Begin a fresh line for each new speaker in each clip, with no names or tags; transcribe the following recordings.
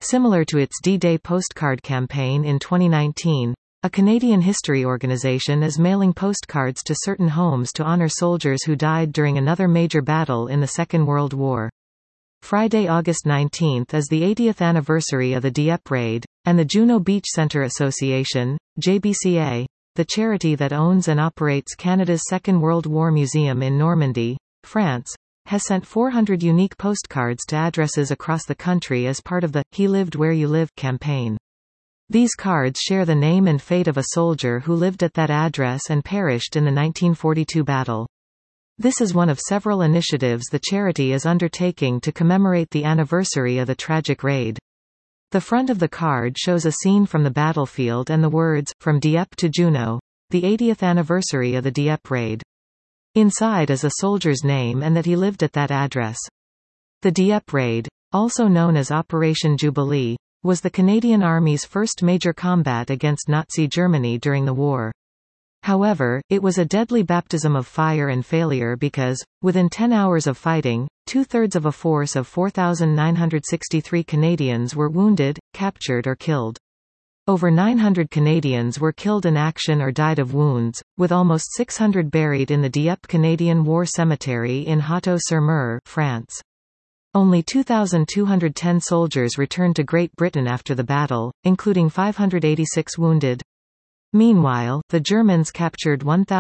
Similar to its D-Day postcard campaign in 2019, a Canadian history organization is mailing postcards to certain homes to honor soldiers who died during another major battle in the Second World War. Friday, August 19 is the 80th anniversary of the Dieppe raid, and the Juno Beach Centre Association, JBCA, the charity that owns and operates Canada's Second World War Museum in Normandy, France, has sent 400 unique postcards to addresses across the country as part of the He Lived Where You Live campaign. These cards share the name and fate of a soldier who lived at that address and perished in the 1942 battle. This is one of several initiatives the charity is undertaking to commemorate the anniversary of the tragic raid. The front of the card shows a scene from the battlefield and the words, "From Dieppe to Juno, the 80th anniversary of the Dieppe raid." Inside is a soldier's name and that he lived at that address. The Dieppe raid, also known as Operation Jubilee, was the Canadian Army's first major combat against Nazi Germany during the war. However, it was a deadly baptism of fire and failure because, within 10 hours of fighting, two-thirds of a force of 4,963 Canadians were wounded, captured or killed. Over 900 Canadians were killed in action or died of wounds, with almost 600 buried in the Dieppe Canadian War Cemetery in Hâteau-sur-Mer, France. Only 2,210 soldiers returned to Great Britain after the battle, including 586 wounded. Meanwhile, the Germans captured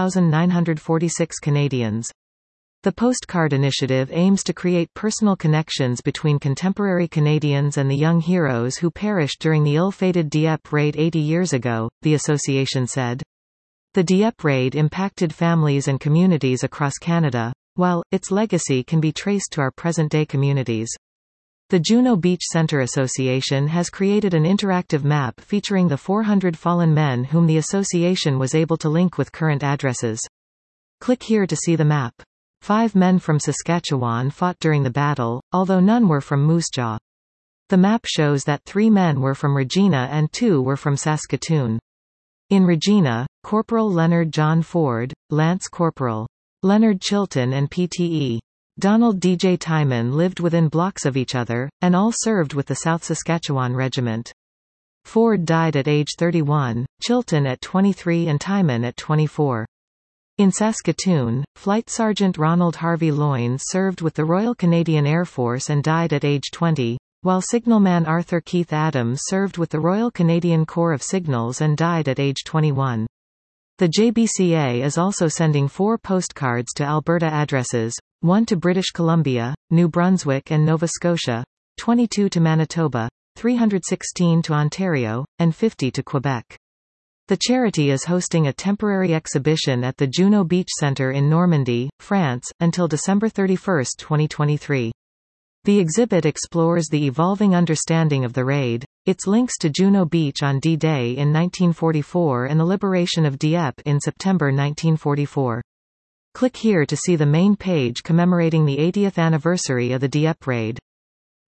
1,946 Canadians. The postcard initiative aims to create personal connections between contemporary Canadians and the young heroes who perished during the ill-fated Dieppe raid 80 years ago, the association said. The Dieppe raid impacted families and communities across Canada, while its legacy can be traced to our present-day communities. The Juno Beach Centre Association has created an interactive map featuring the 400 fallen men whom the association was able to link with current addresses. Click here to see the map. 5 men from Saskatchewan fought during the battle, although none were from Moose Jaw. The map shows that 3 men were from Regina and 2 were from Saskatoon. In Regina, Corporal Leonard John Ford, Lance Corporal Leonard Chilton and PTE Donald D.J. Timon lived within blocks of each other, and all served with the South Saskatchewan Regiment. Ford died at age 31, Chilton at 23 and Timon at 24. In Saskatoon, Flight Sergeant Ronald Harvey Loynes served with the Royal Canadian Air Force and died at age 20, while signalman Arthur Keith Adams served with the Royal Canadian Corps of Signals and died at age 21. The JBCA is also sending 4 postcards to Alberta addresses, 1 to British Columbia, New Brunswick and Nova Scotia, 22 to Manitoba, 316 to Ontario, and 50 to Quebec. The charity is hosting a temporary exhibition at the Juno Beach Centre in Normandy, France, until December 31, 2023. The exhibit explores the evolving understanding of the raid, its links to Juno Beach on D-Day in 1944 and the liberation of Dieppe in September 1944. Click here to see the main page commemorating the 80th anniversary of the Dieppe raid.